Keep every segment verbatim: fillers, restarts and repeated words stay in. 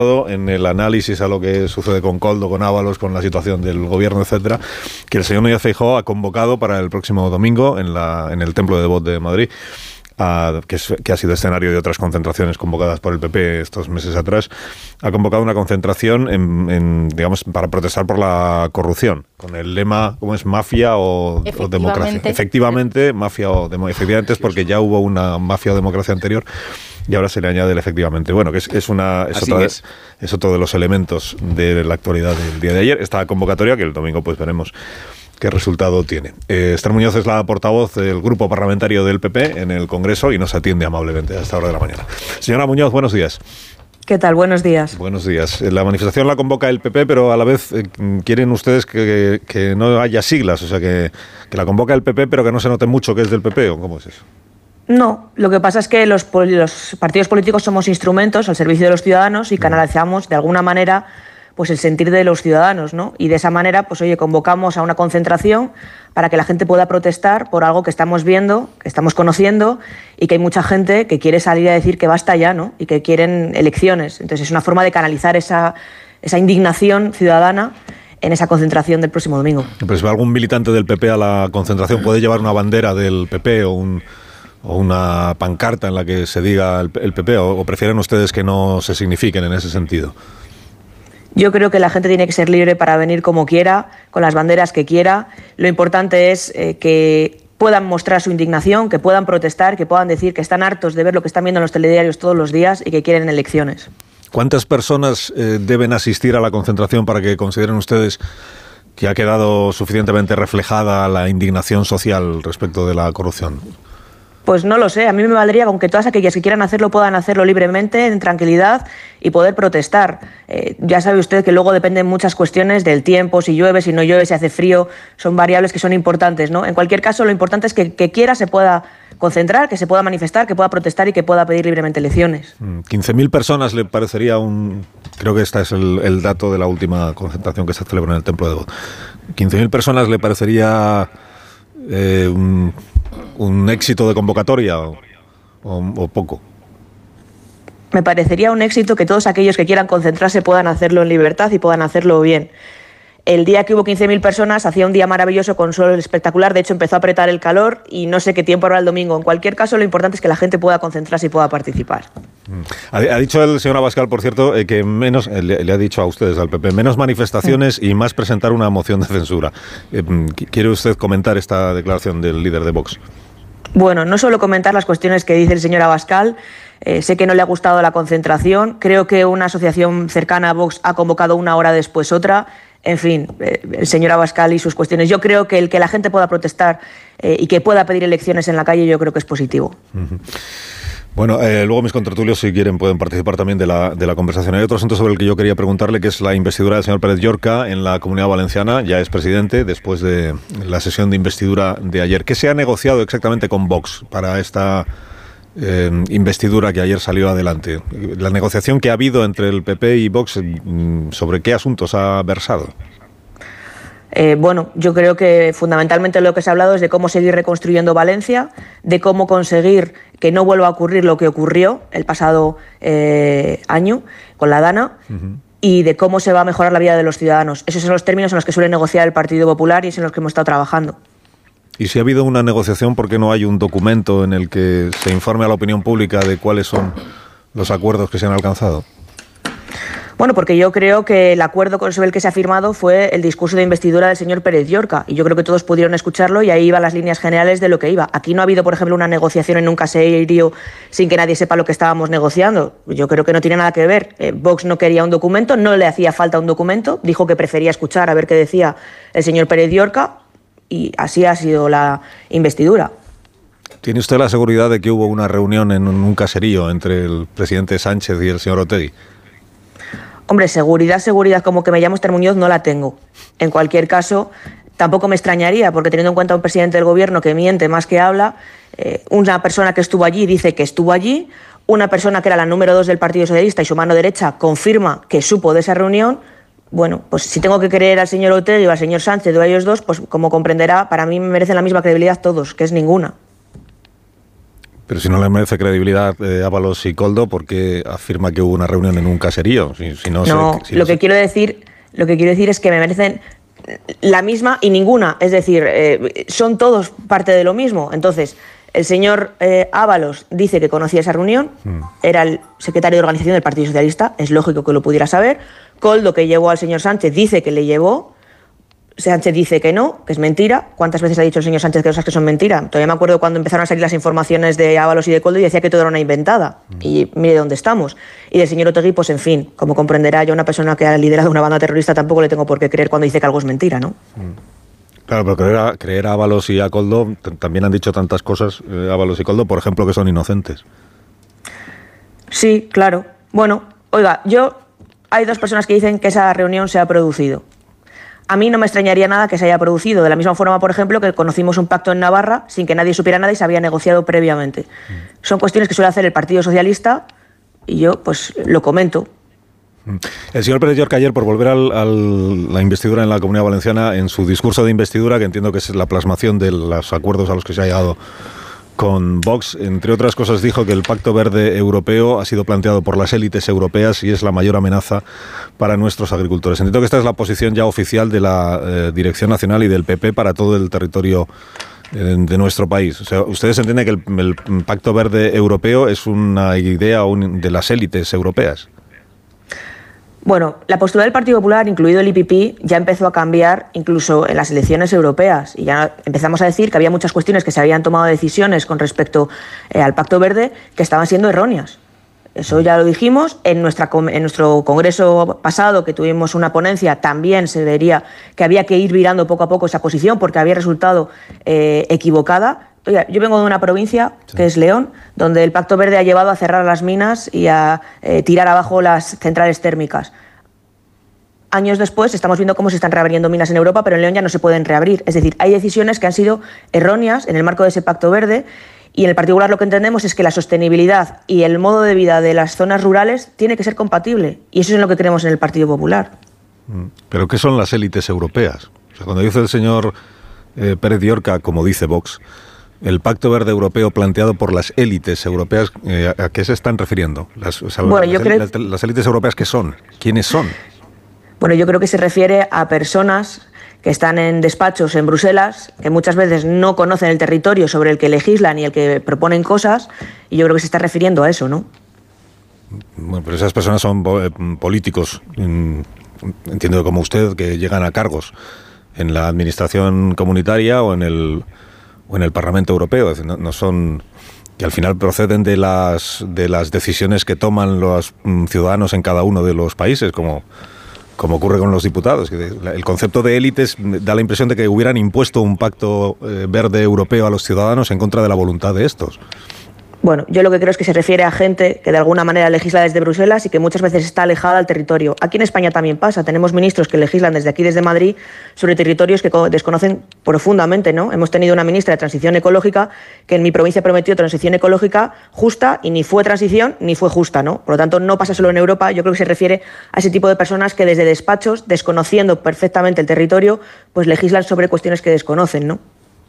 en el análisis a lo que sucede con Koldo, con Ábalos, con la situación del gobierno, etcétera, que el señor Núñez Feijóo ha convocado para el próximo domingo en, la, en el Templo de Devot de Madrid, a, que, es, que ha sido escenario de otras concentraciones convocadas por el P P estos meses atrás, ha convocado una concentración en, en, digamos, para protestar por la corrupción, con el lema, ¿cómo es? Mafia o, o democracia. Efectivamente, mafia o democracia. Efectivamente es porque ya hubo una mafia o democracia anterior y ahora se le añade el efectivamente. Bueno, que es, es, una, es, otra, es. es otro de los elementos de la actualidad del día de ayer. Esta convocatoria que el domingo pues veremos qué resultado tiene. Eh, Esther Muñoz es la portavoz del grupo parlamentario del P P en el Congreso y nos atiende amablemente a esta hora de la mañana. Señora Muñoz, buenos días. ¿Qué tal? Buenos días. Buenos días. La manifestación la convoca el P P, pero a la vez eh, quieren ustedes que, que, que no haya siglas, o sea, que, que la convoca el P P, pero que no se note mucho que es del P P, ¿o cómo es eso? No, lo que pasa es que los, los partidos políticos somos instrumentos al servicio de los ciudadanos y canalizamos de alguna manera pues el sentir de los ciudadanos, ¿no? Y de esa manera, pues oye, convocamos a una concentración para que la gente pueda protestar por algo que estamos viendo, que estamos conociendo y que hay mucha gente que quiere salir a decir que basta ya, ¿no? Y que quieren elecciones. Entonces es una forma de canalizar esa, esa indignación ciudadana en esa concentración del próximo domingo. Pero si va algún militante del P P a la concentración, ¿puede llevar una bandera del P P o un... o una pancarta en la que se diga el, el P P, o, o prefieren ustedes que no se signifiquen en ese sentido? Yo creo que la gente tiene que ser libre para venir como quiera, con las banderas que quiera. Lo importante es eh, que puedan mostrar su indignación, que puedan protestar, que puedan decir que están hartos de ver lo que están viendo en los telediarios todos los días y que quieren elecciones. ¿Cuántas personas eh, deben asistir a la concentración para que consideren ustedes que ha quedado suficientemente reflejada la indignación social respecto de la corrupción? Pues no lo sé, a mí me valdría con que todas aquellas que quieran hacerlo puedan hacerlo libremente, en tranquilidad y poder protestar. Eh, ya sabe usted que luego dependen muchas cuestiones del tiempo, si llueve, si no llueve, si hace frío, son variables que son importantes, ¿no? En cualquier caso, lo importante es que, que quiera se pueda concentrar, que se pueda manifestar, que pueda protestar y que pueda pedir libremente elecciones. quince mil personas le parecería un... Creo que este es el, el dato de la última concentración que se celebra en el Templo de Devot. quince mil personas le parecería eh, un... ¿Un éxito de convocatoria o, o, o poco? Me parecería un éxito que todos aquellos que quieran concentrarse puedan hacerlo en libertad y puedan hacerlo bien. El día que hubo quince mil personas hacía un día maravilloso con sol espectacular, de hecho empezó a apretar el calor y no sé qué tiempo habrá el domingo. En cualquier caso, lo importante es que la gente pueda concentrarse y pueda participar. Ha, ha dicho el señor Abascal, por cierto, eh, que menos, eh, le, le ha dicho a ustedes, al P P, menos manifestaciones sí. y más presentar una moción de censura. Eh, ¿Quiere usted comentar esta declaración del líder de Vox? Bueno, no solo comentar las cuestiones que dice el señor Abascal, eh, sé que no le ha gustado la concentración, creo que una asociación cercana a Vox ha convocado una hora después otra, en fin, eh, el señor Abascal y sus cuestiones. Yo creo que el que la gente pueda protestar eh, y que pueda pedir elecciones en la calle, yo creo que es positivo. Uh-huh. Bueno, eh, luego mis contertulios, si quieren, pueden participar también de la, de la conversación. Hay otro asunto sobre el que yo quería preguntarle, que es la investidura del señor Pérez Llorca en la Comunidad Valenciana. Ya es presidente después de la sesión de investidura de ayer. ¿Qué se ha negociado exactamente con Vox para esta eh, investidura que ayer salió adelante? La negociación que ha habido entre el P P y Vox, ¿sobre qué asuntos ha versado? Eh, bueno, yo creo que fundamentalmente lo que se ha hablado es de cómo seguir reconstruyendo Valencia, de cómo conseguir que no vuelva a ocurrir lo que ocurrió el pasado eh, año con la Dana uh-huh. y de cómo se va a mejorar la vida de los ciudadanos. Esos son los términos en los que suele negociar el Partido Popular y es en los que hemos estado trabajando. Y si ha habido una negociación, ¿por qué no hay un documento en el que se informe a la opinión pública de cuáles son los acuerdos que se han alcanzado? Bueno, porque yo creo que el acuerdo sobre el que se ha firmado fue el discurso de investidura del señor Pérez Llorca y yo creo que todos pudieron escucharlo y ahí iban las líneas generales de lo que iba. Aquí no ha habido, por ejemplo, una negociación en un caserío sin que nadie sepa lo que estábamos negociando. Yo creo que no tiene nada que ver. Eh, Vox no quería un documento, no le hacía falta un documento, dijo que prefería escuchar a ver qué decía el señor Pérez Llorca y así ha sido la investidura. ¿Tiene usted la seguridad de que hubo una reunión en un caserío entre el presidente Sánchez y el señor Otegi? Hombre, seguridad, seguridad, como que me llamo Esther Muñoz, no la tengo. En cualquier caso, tampoco me extrañaría, porque teniendo en cuenta a un presidente del gobierno que miente más que habla, eh, una persona que estuvo allí dice que estuvo allí, una persona que era la número dos del Partido Socialista y su mano derecha confirma que supo de esa reunión. Bueno, pues si tengo que creer al señor Otegi o al señor Sánchez o a ellos dos, pues como comprenderá, para mí me merecen la misma credibilidad todos, que es ninguna. Pero si no le merece credibilidad eh, Ábalos y Koldo, ¿por qué afirma que hubo una reunión en un caserío? Si, si no, no, sé, si lo no que sé. quiero decir, lo que quiero decir es que me merecen la misma y ninguna. Es decir, eh, son todos parte de lo mismo. Entonces, el señor eh, Ábalos dice que conocía esa reunión, mm. era el secretario de organización del Partido Socialista, es lógico que lo pudiera saber. Koldo, que llevó al señor Sánchez, dice que le llevó. Sánchez dice que no, que es mentira. ¿Cuántas veces ha dicho el señor Sánchez que cosas que son mentira? Todavía me acuerdo cuando empezaron a salir las informaciones de Ábalos y de Koldo y decía que todo era una inventada. Mm. Y mire dónde estamos. Y del señor Otegi, pues en fin, como comprenderá, yo a una persona que ha liderado una banda terrorista tampoco le tengo por qué creer cuando dice que algo es mentira, ¿no? Mm. Claro, pero creer a, creer a Ábalos y a Koldo, también han dicho tantas cosas, eh, Ábalos y Koldo, por ejemplo, que son inocentes. Sí, claro. Bueno, oiga, yo... Hay dos personas que dicen que esa reunión se ha producido. A mí no me extrañaría nada que se haya producido. De la misma forma, por ejemplo, que conocimos un pacto en Navarra sin que nadie supiera nada y se había negociado previamente. Mm. Son cuestiones que suele hacer el Partido Socialista y yo, pues, lo comento. El señor Pérez Llorca ayer, por volver a la investidura en la Comunidad Valenciana, en su discurso de investidura, que entiendo que es la plasmación de los acuerdos a los que se ha llegado con Vox, entre otras cosas dijo que el Pacto Verde Europeo ha sido planteado por las élites europeas y es la mayor amenaza para nuestros agricultores. Entiendo que esta es la posición ya oficial de la eh, Dirección Nacional y del P P para todo el territorio eh, de nuestro país. O sea, ¿ustedes entienden que el, el Pacto Verde Europeo es una idea un, de las élites europeas? Bueno, la postura del Partido Popular, incluido el I P P, ya empezó a cambiar incluso en las elecciones europeas y ya empezamos a decir que había muchas cuestiones que se habían tomado decisiones con respecto eh, al Pacto Verde que estaban siendo erróneas. Eso ya lo dijimos. En, nuestra, en nuestro congreso pasado, que tuvimos una ponencia, también se vería que había que ir virando poco a poco esa posición porque había resultado eh, equivocada. Oiga, yo vengo de una provincia, sí, que es León, donde el Pacto Verde ha llevado a cerrar las minas y a eh, tirar abajo las centrales térmicas. Años después estamos viendo cómo se están reabriendo minas en Europa, pero en León ya no se pueden reabrir. Es decir, hay decisiones que han sido erróneas en el marco de ese Pacto Verde y en el Partido Popular lo que entendemos es que la sostenibilidad y el modo de vida de las zonas rurales tiene que ser compatible y eso es lo que queremos en el Partido Popular. ¿Pero qué son las élites europeas? O sea, cuando dice el señor eh, Pérez Llorca, como dice Vox, el Pacto Verde Europeo planteado por las élites europeas, eh, ¿a qué se están refiriendo? Las, o sea, bueno, las, yo creo... las, las élites europeas, ¿qué son? ¿Quiénes son? Bueno, yo creo que se refiere a personas que están en despachos en Bruselas, que muchas veces no conocen el territorio sobre el que legislan y el que proponen cosas, y yo creo que se está refiriendo a eso, ¿no? Bueno, pero esas personas son políticos, entiendo como usted, que llegan a cargos en la administración comunitaria o en el... o en el Parlamento Europeo, es decir, no, no son que al final proceden de las de las decisiones que toman los mm, ciudadanos en cada uno de los países, como, como ocurre con los diputados. El concepto de élites da la impresión de que hubieran impuesto un pacto eh, verde europeo a los ciudadanos en contra de la voluntad de estos. Bueno, yo lo que creo es que se refiere a gente que de alguna manera legisla desde Bruselas y que muchas veces está alejada del territorio. Aquí en España también pasa. Tenemos ministros que legislan desde aquí, desde Madrid, sobre territorios que desconocen profundamente, ¿no? Hemos tenido una ministra de Transición Ecológica que en mi provincia prometió transición ecológica justa y ni fue transición ni fue justa, ¿no? Por lo tanto, no pasa solo en Europa. Yo creo que se refiere a ese tipo de personas que desde despachos, desconociendo perfectamente el territorio, pues legislan sobre cuestiones que desconocen, ¿no?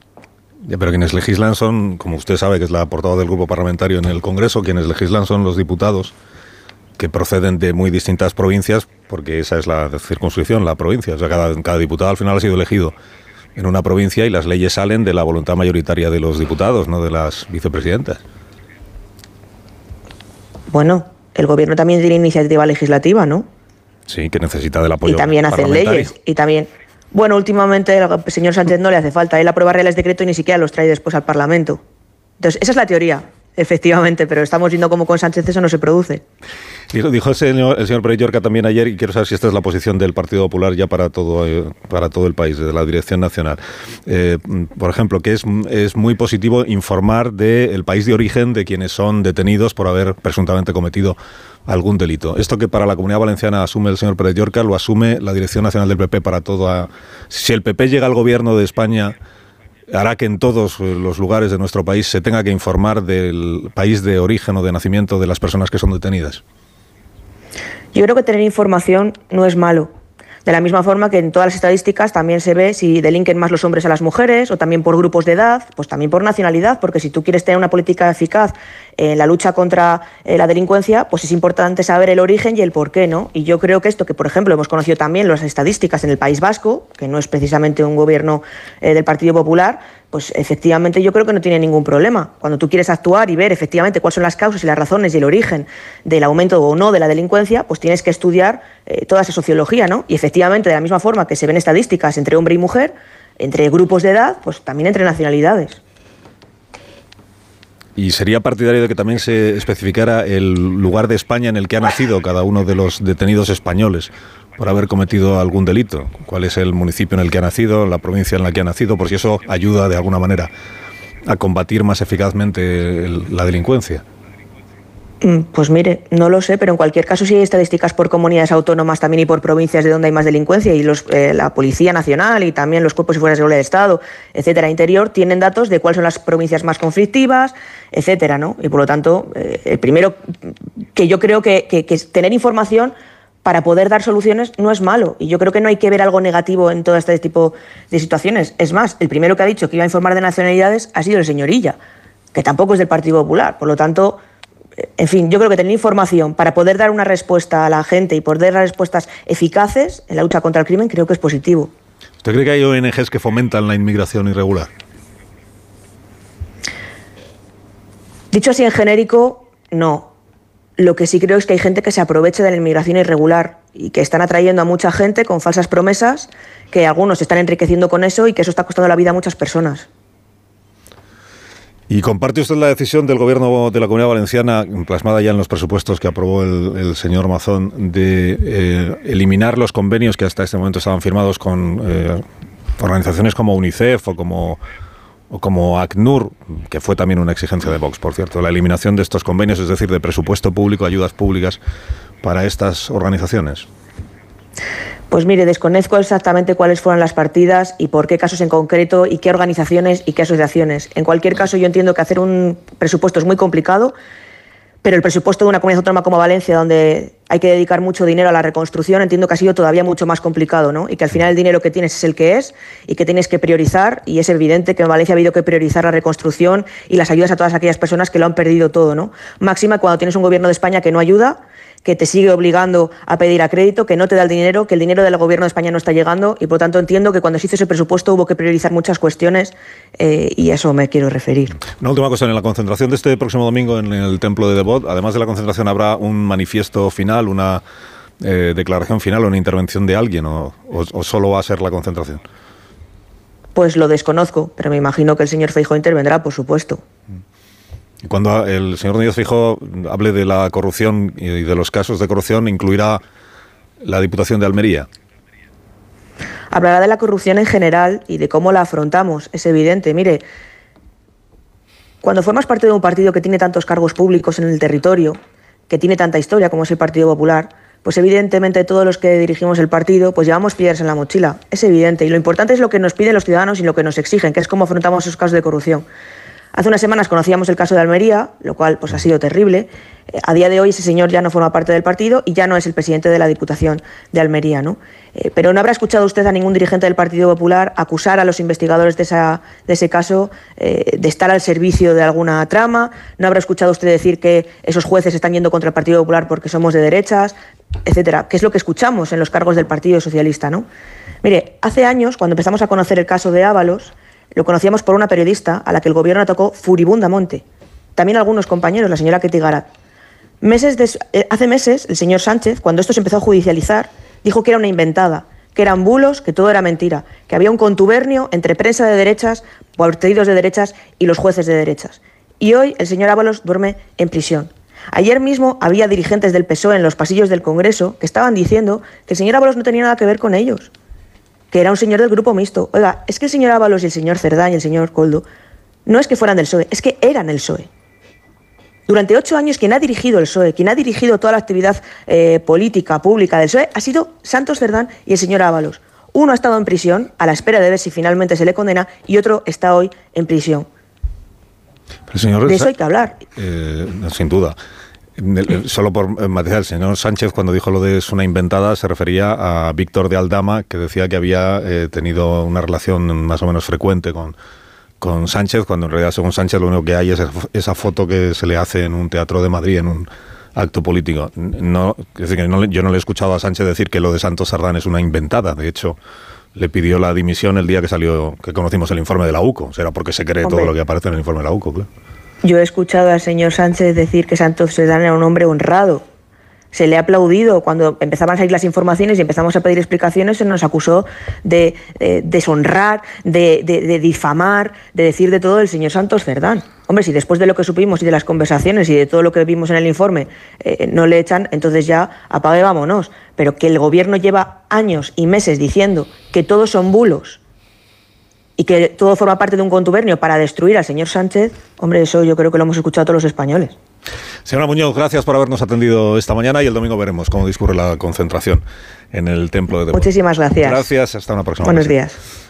Pero quienes legislan son, como usted sabe, que es la portavoz del grupo parlamentario en el Congreso, quienes legislan son los diputados que proceden de muy distintas provincias, porque esa es la circunscripción, la provincia. O sea, cada, cada diputado al final ha sido elegido en una provincia y las leyes salen de la voluntad mayoritaria de los diputados, no de las vicepresidentas. Bueno, el gobierno también tiene iniciativa legislativa, ¿no? Sí, que necesita del apoyo y también hacen leyes, y también... Bueno, últimamente al señor Sánchez no le hace falta. Él aprueba reales decreto y ni siquiera los trae después al Parlamento. Entonces, esa es la teoría, efectivamente, pero estamos viendo cómo con Sánchez eso no se produce. Dijo, dijo el señor, el señor Pérez Llorca también ayer, y quiero saber si esta es la posición del Partido Popular ya para todo, eh, para todo el país, desde la Dirección Nacional. Eh, por ejemplo, que es, es muy positivo informar del país de origen de quienes son detenidos por haber presuntamente cometido algún delito. Esto que para la Comunidad Valenciana asume el señor Pérez Llorca, lo asume la Dirección Nacional del P P para toda... Si el P P llega al gobierno de España, hará que en todos los lugares de nuestro país se tenga que informar del país de origen o de nacimiento de las personas que son detenidas. Yo creo que tener información no es malo. De la misma forma que en todas las estadísticas también se ve si delinquen más los hombres a las mujeres, o también por grupos de edad, pues también por nacionalidad, porque si tú quieres tener una política eficaz en la lucha contra eh, la delincuencia, pues es importante saber el origen y el porqué, ¿no? Y yo creo que esto, que por ejemplo hemos conocido también las estadísticas en el País Vasco, que no es precisamente un gobierno eh, del Partido Popular, pues efectivamente yo creo que no tiene ningún problema. Cuando tú quieres actuar y ver efectivamente cuáles son las causas y las razones y el origen del aumento o no de la delincuencia, pues tienes que estudiar eh, toda esa sociología, ¿no? Y efectivamente, de la misma forma que se ven estadísticas entre hombre y mujer, entre grupos de edad, pues también entre nacionalidades. ¿Y sería partidario de que también se especificara el lugar de España en el que ha nacido cada uno de los detenidos españoles por haber cometido algún delito? ¿Cuál es el municipio en el que ha nacido, la provincia en la que ha nacido? Por si eso ayuda de alguna manera a combatir más eficazmente el, la delincuencia. Pues mire, no lo sé, pero en cualquier caso sí hay estadísticas por comunidades autónomas también y por provincias de donde hay más delincuencia, y los, eh, la Policía Nacional y también los cuerpos y fuerzas de seguridad del Estado, etcétera, interior, tienen datos de cuáles son las provincias más conflictivas, etcétera, ¿no? Y por lo tanto, eh, el primero que yo creo que, que, que tener información para poder dar soluciones no es malo, y yo creo que no hay que ver algo negativo en todo este tipo de situaciones. Es más, el primero que ha dicho que iba a informar de nacionalidades ha sido el señor Illa, que tampoco es del Partido Popular. Por lo tanto, en fin, yo creo que tener información para poder dar una respuesta a la gente y poder dar respuestas eficaces en la lucha contra el crimen, creo que es positivo. ¿Usted cree que hay O N Ges que fomentan la inmigración irregular? Dicho así en genérico, no. Lo que sí creo es que hay gente que se aprovecha de la inmigración irregular y que están atrayendo a mucha gente con falsas promesas, que algunos se están enriqueciendo con eso y que eso está costando la vida a muchas personas. ¿Y comparte usted la decisión del Gobierno de la Comunidad Valenciana, plasmada ya en los presupuestos que aprobó el, el señor Mazón, de eh, eliminar los convenios que hasta este momento estaban firmados con eh, organizaciones como UNICEF o como, o como ACNUR, que fue también una exigencia de Vox, por cierto, la eliminación de estos convenios, es decir, de presupuesto público, ayudas públicas para estas organizaciones? Pues mire, desconozco exactamente cuáles fueron las partidas y por qué casos en concreto y qué organizaciones y qué asociaciones. En cualquier caso, yo entiendo que hacer un presupuesto es muy complicado, pero el presupuesto de una comunidad autónoma como Valencia, donde hay que dedicar mucho dinero a la reconstrucción, entiendo que ha sido todavía mucho más complicado, ¿no? Y que al final el dinero que tienes es el que es y que tienes que priorizar, y es evidente que en Valencia ha habido que priorizar la reconstrucción y las ayudas a todas aquellas personas que lo han perdido todo, ¿no? Máxima cuando tienes un gobierno de España que no ayuda, que te sigue obligando a pedir a crédito, que no te da el dinero, que el dinero del gobierno de España no está llegando, y por lo tanto entiendo que cuando se hizo ese presupuesto hubo que priorizar muchas cuestiones eh, y a eso me quiero referir. Una última cosa, en la concentración de este próximo domingo en el Templo de Devot, además de la concentración, ¿habrá un manifiesto final, una eh, declaración final o una intervención de alguien, o, o, o solo va a ser la concentración? Pues lo desconozco, pero me imagino que el señor Feijóo intervendrá, por supuesto. Cuando el señor Núñez Feijóo hable de la corrupción y de los casos de corrupción, ¿incluirá la Diputación de Almería? Hablará de la corrupción en general y de cómo la afrontamos, es evidente. Mire, cuando formas parte de un partido que tiene tantos cargos públicos en el territorio, que tiene tanta historia como es el Partido Popular, pues evidentemente todos los que dirigimos el partido pues llevamos piedras en la mochila, es evidente. Y lo importante es lo que nos piden los ciudadanos y lo que nos exigen, que es cómo afrontamos esos casos de corrupción. Hace unas semanas conocíamos el caso de Almería, lo cual pues ha sido terrible. Eh, a día de hoy ese señor ya no forma parte del partido y ya no es el presidente de la Diputación de Almería, ¿no? Eh, pero no habrá escuchado usted a ningún dirigente del Partido Popular acusar a los investigadores de, esa, de ese caso eh, de estar al servicio de alguna trama. No habrá escuchado usted decir que esos jueces están yendo contra el Partido Popular porque somos de derechas, etcétera, que es lo que escuchamos en los cargos del Partido Socialista, ¿no? Mire, hace años, cuando empezamos a conocer el caso de Ábalos, lo conocíamos por una periodista a la que el gobierno atacó furibundamente. También algunos compañeros, la señora Ketty Garat. Meses des, eh, hace meses, el señor Sánchez, cuando esto se empezó a judicializar, dijo que era una inventada, que eran bulos, que todo era mentira, que había un contubernio entre prensa de derechas, partidos de derechas y los jueces de derechas. Y hoy el señor Ábalos duerme en prisión. Ayer mismo había dirigentes del P S O E en los pasillos del Congreso que estaban diciendo que el señor Ábalos no tenía nada que ver con ellos, que era un señor del grupo mixto. Oiga, es que el señor Ábalos y el señor Cerdá y el señor Koldo no es que fueran del P S O E, es que eran el P S O E. Durante ocho años quien ha dirigido el P S O E, quien ha dirigido toda la actividad eh, política, pública del P S O E, ha sido Santos Cerdán y el señor Ábalos. Uno ha estado en prisión a la espera de ver si finalmente se le condena y otro está hoy en prisión. Pero señor, de eso hay que hablar. Eh, sin duda. Solo por matizar, el señor Sánchez cuando dijo lo de es una inventada se refería a Víctor de Aldama, que decía que había eh, tenido una relación más o menos frecuente con, con Sánchez, cuando en realidad según Sánchez lo único que hay es esa foto que se le hace en un teatro de Madrid, en un acto político. No, es decir, que no, yo no le he escuchado a Sánchez decir que lo de Santos Cerdán es una inventada. De hecho, le pidió la dimisión el día que salió, que conocimos el informe de la UCO. O sea, era porque se cree Hombre. todo lo que aparece en el informe de la UCO, claro. Yo he escuchado al señor Sánchez decir que Santos Cerdán era un hombre honrado. Se le ha aplaudido cuando empezaban a salir las informaciones y empezamos a pedir explicaciones. Se nos acusó de eh, deshonrar, de, de, de difamar, de decir de todo el señor Santos Cerdán. Hombre, si después de lo que supimos y de las conversaciones y de todo lo que vimos en el informe eh, no le echan, entonces ya apague, vámonos. Pero que el gobierno lleva años y meses diciendo que todos son bulos y que todo forma parte de un contubernio para destruir al señor Sánchez, hombre, eso yo creo que lo hemos escuchado todos los españoles. Señora Muñoz, gracias por habernos atendido esta mañana y el domingo veremos cómo discurre la concentración en el Templo de Debod. Muchísimas gracias. Gracias, hasta una próxima. Buenos días.